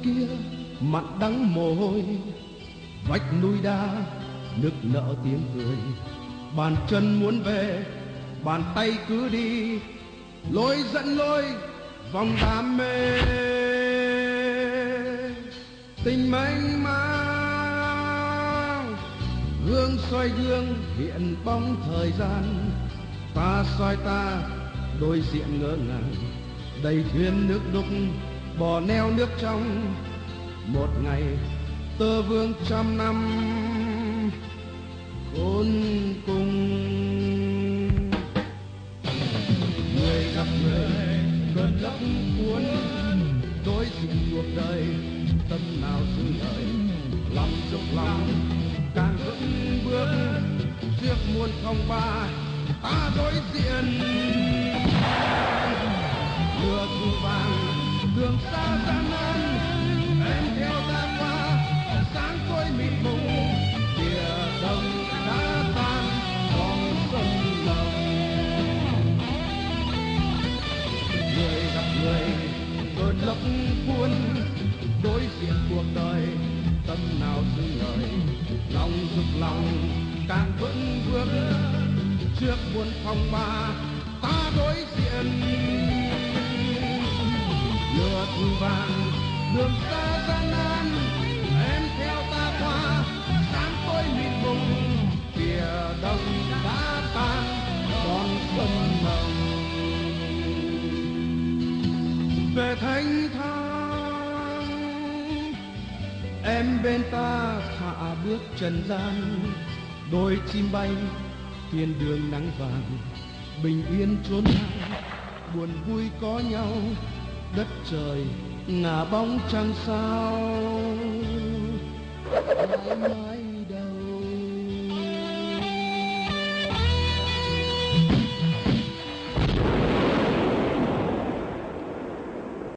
kia mặn đắng mồ hôi, vách núi đá nức nở tiếng cười. Bàn chân muốn về, bàn tay cứ đi, lối dẫn lối vòng đam mê. Tình mênh mang gương soi gương hiện bóng thời gian, ta soi ta đối diện ngỡ ngàng. Đầy thuyền nước đục bò neo nước trong, một ngày tơ vương trăm năm khôn cùng. Người gặp người cơn lốc cuốn, đối diện cuộc đời tâm nào giữ lời. Lòng dục lòng càng vững bước trước muôn phong ba, ta đối diện. Mưa thu vàng đường xa gian nan, em theo ta qua sáng tối mịt mùng. Địa đông đã tan còn sông lòng, người gặp người cơn lốc cuốn, đối diện cuộc đời tâm nào giữ lời. Lòng dục lòng càng vững bước trước muôn phong ba, ta đối diện. Lửa thu vàng đường xa gian nan, em theo ta qua sáng tối mịt mùng. Kìa đông đã tan còn sông hồng, về thanh thang em bên ta hạ bước trần gian. Đôi chim bay thiên đường nắng vàng, bình yên chốn nào buồn vui có nhau. Đất trời ngả bóng trăng sao, mãi mãi